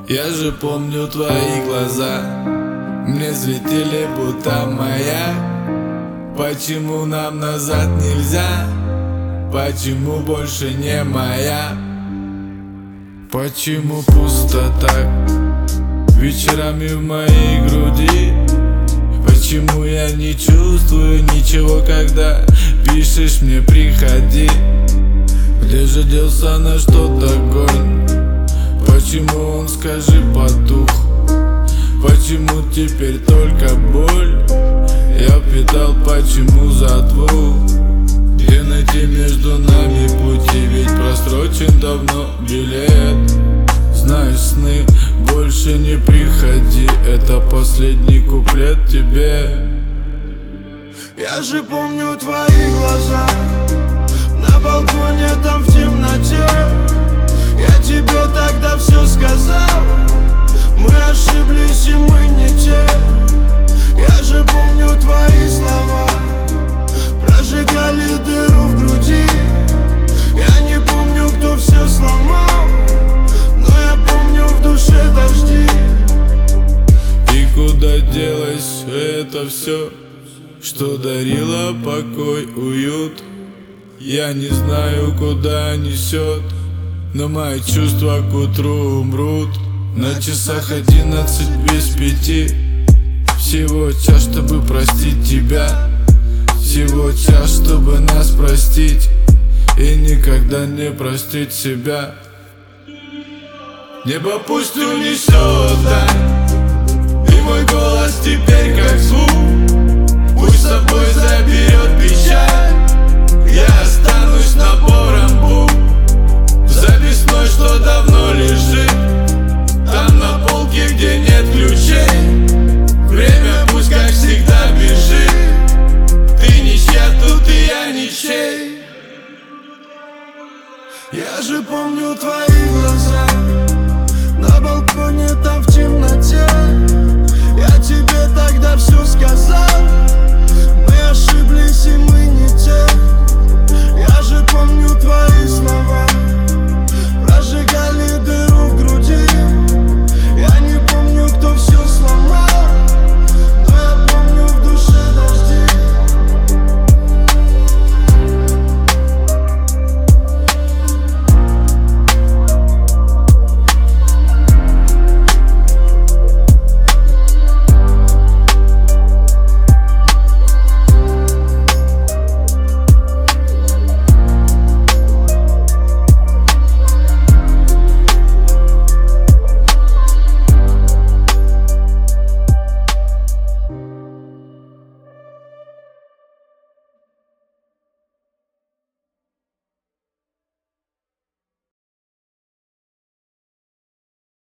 Я же помню твои глаза, мне светили будто маяк. Почему нам назад нельзя? Почему больше не моя? Почему пусто так вечерами в моей груди? Почему я не чувствую ничего, когда пишешь мне приходи? Где же делся наш тот огонь? Почему он, скажи, потух? Почему теперь только боль? Я питал, почему за двух? Где найти между нами пути? Ведь просрочен давно билет. Знаешь, сны, больше не приходи. Это последний куплет тебе. Я же помню твои глаза на балконе там в темноте. Я тебе тогда все сказал. Мы ошиблись и мы не те. Я же помню твои слова, прожигали дыру в груди. Я не помню, кто все сломал, но я помню в душе дожди. И куда делось это все, что дарило покой, уют? Я не знаю, куда несет, но мои чувства к утру умрут. На часах 11 без 5. Всего час, чтобы простить тебя. Всего час, чтобы нас простить и никогда не простить себя. Небо пусть унесет даль, и мой голос теперь как звук. Пусть с собой заберет печаль. Я останусь набором букв, записной, что давно лежит там на полке, где нет ключей. Время пусть как всегда бежит. Ты ничья тут и я ничей. Я же помню твои глаза на балконе там в темноте. Я тебе тогда все сказал.